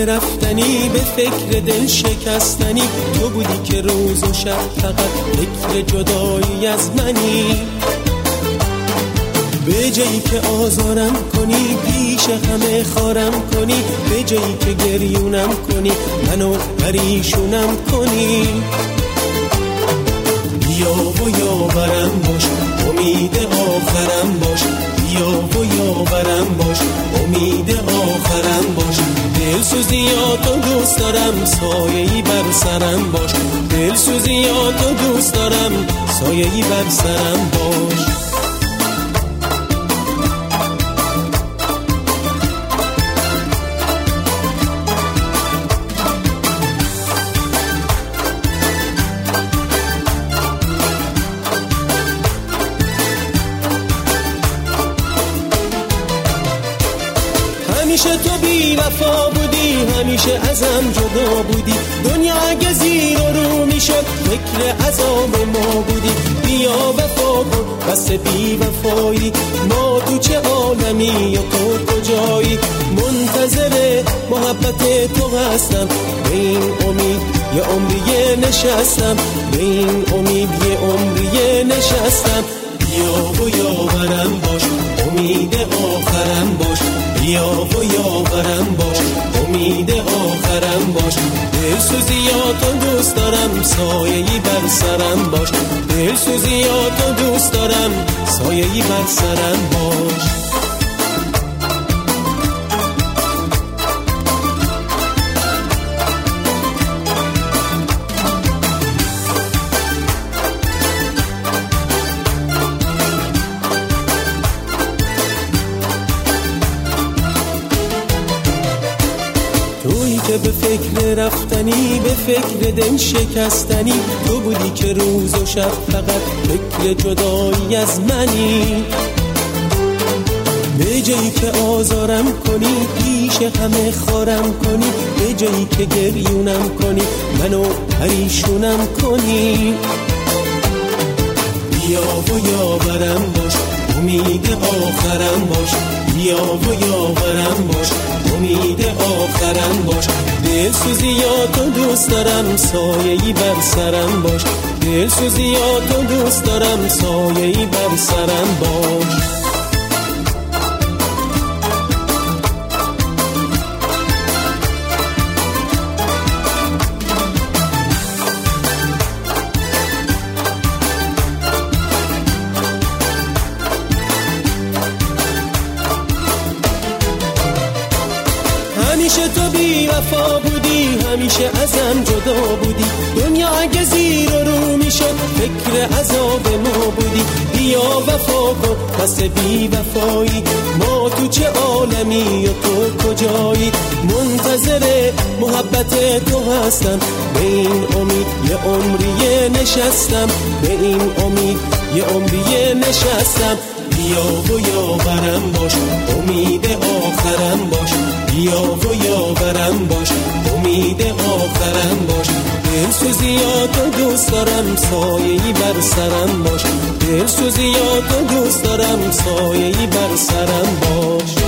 فکر رفتنی، به فکر دل شکستنی. تو بودی که روز و شب فقط فکر جدایی از منی. به جایی که آزارم کنی، پیش همه خارم کنی. به جایی که گریونم کنی، منو پریشونم کنی. بیا و یاورم باش، امید آخرم باش. بیا و یاورم باش، امید آخرم باش. دلسوزیاتو دوست دارم، سایه‌ای بر سرم باش. دلسوزیاتو دوست دارم، سایه‌ای بر سرم باش. همیشه تو بی وفا بودی، همیشه ازم جدا بودی. دنیا اگه زیر و رو میشد، فکر عذاب ما بودی. بیا وفا کن، بس بی وفایی. ما تو چه عالمی یا تو کجایی؟ منتظر محبت تو هستم. به این امید یه عمریه نشستم. به این امید یه عمریه نشستم. بیا و یاورم باش، امید آخرم باش. بیا و یاورم باش، امید آخرم باش. دلسوزیاتو دوست دارم، سایه‌ای بر سرم باش. دلسوزیاتو دوست دارم، سایه‌ای بر سرم باش. تویی که به فکر رفتنی، به فکر دل شکستنی. تو بودی که روز و شب فقط فکر جدایی از منی. به جایی که آزارم کنی، پیش همه خارم کنی. به جایی که گریونم کنی، منو پریشونم کنی. بیا و یاورم باش، امید آخرم باش. بیا و یاورم باش، امید آخرم باش. دلسوزیاتو دوست دارم، سایه‌ای بر سرم باش. دلسوزیاتو دوست دارم، سایه‌ای بر سرم باش. همیشه تو بی وفا بودی، همیشه ازم جدا بودی. دنیا اگه زیر و رو میشد، فکر عذاب ما بودی. بیا وفا کن، بس بی وفایی. ما تو چه عالمی و تو کجایی؟ منتظر محبت تو هستم. به این امید یه عمریه نشستم. به این امید یه عمریه نشستم. بیا و یاورم باش، امید آخرم باش. بیا و یاورم باش، امید آخرم باش. دلسوزیاتو دوست دارم، سایه‌ای بر سرم باش. دلسوزیاتو دوست دارم، سایه‌ای بر سرم باش.